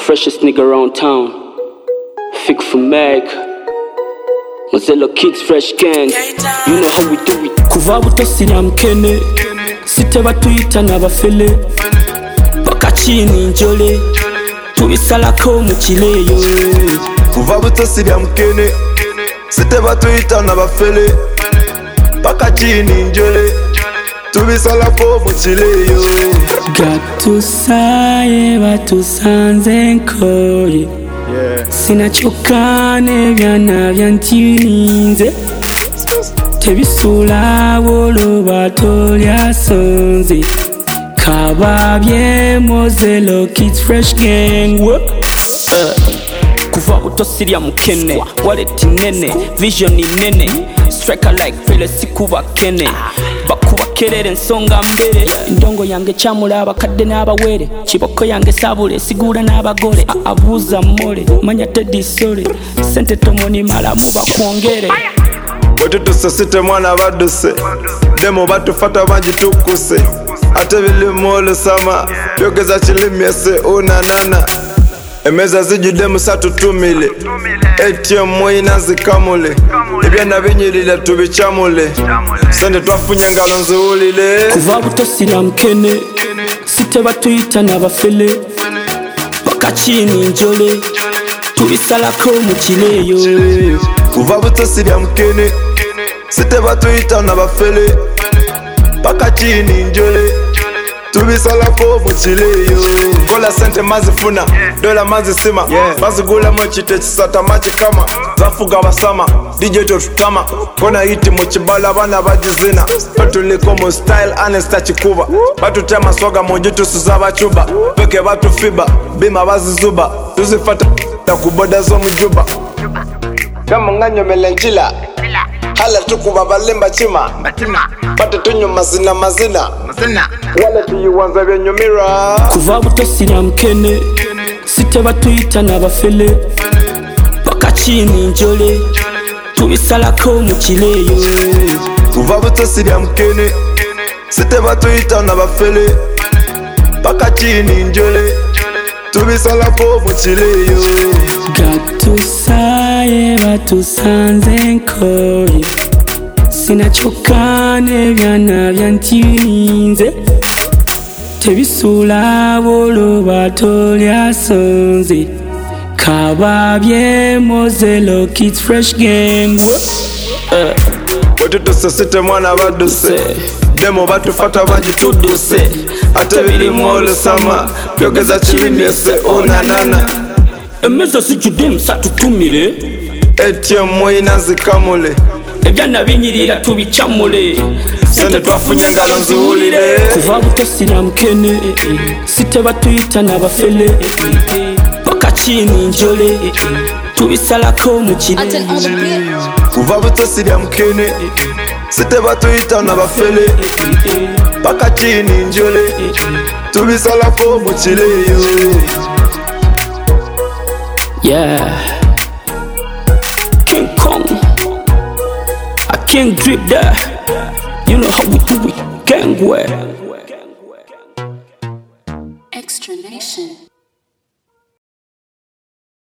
freshest nigga around town. Fik for Meg. Mozilla Kids Fresh Gang. You know how we do it. Kuva buto sinamkene, site batuyita n'abafele, bakachini njole, tubisalako mu kireyo. Kuva buto sinamkene, site batuyita n'abafele, bakachini njole, tubisalako mu kireyo. Gatusaye batusanze nkoye, sinachokane byana byantininze, tebisula bolo batolya sonze, kababye Mozilla Kids Fresh Gang. Kuva buto sirya mukene, wallet nene, vision nene, striker like Pele sikuba kene, bakuba kerere nsonga mbere. Ndongo yange chamula abakadde n'abawere, kiboko yange sabule sigura n'abagore, abuza mole manya tedi sole, sente tomoni mala muba kwongere. Wetu tusasite mwana baduse, demo batufata banjitukuse, ate bili mole sama, yogeza chilimyese unanana. Emeza zijude musatutumile, ATM moyina zikamule, ebyana binyirira tubicamule, sente twafunye ngalo nziwulile. Kuva buto sinamkene, site batuyita n'abafele, bakachini njole, tubisalako mu kireyo. Kuva buto sinamkene, site batuyita n'abafele, bakachini njole, tubisalako mu kireyo. Kola sente mazifuna, dola mazisima, bazigula mochite chisata machi kama, zafuga basama, DJ tutama, kona hiti mochibala bana bajizina, batuliko mu style anesta chikuba, batutema swaga mojitu suzaba chuba, peke batu fiba, bima bazizuba, tuzifata kuboda zo mjuba. Kama nganyo melenchila, hala tukuba balemba chima, batu tunyo mazina, wale tuyiwanza byenyumira. Kuva buto sinamkene, site batuyita n'abafele, bakachini njole, tubisalako mu kireyo. Kuva buto sinamkene, site batuyita n'abafele, bakachini njole, tubisalako mu kireyo. Gatusaye batusanze nkoye, sinachokane byana byantininze, tebisula bolo batolya sonze, kababye Mozilla Kids Fresh Gang. Wetu tusasite mwana baduse, demo batufata banjituduse, ate bili mole sama, yogeza chilimyese unanana. Emeza zijude musatutumile, ATM moyina zikamule, ebyana binyirira tubicamule, sente twafunye ngalo nziwulile. Kuva buto sinamkene, site batuyita n'abafele, bakachini njole, tubisalako mu kireyo. Kuva buto sinamkene, site batuyita n'abafele, bakachini njole, tubisalako mu kireyo. Yeah, King Kong, I can't drip that. You know how we do it, gang way. Extra Nation.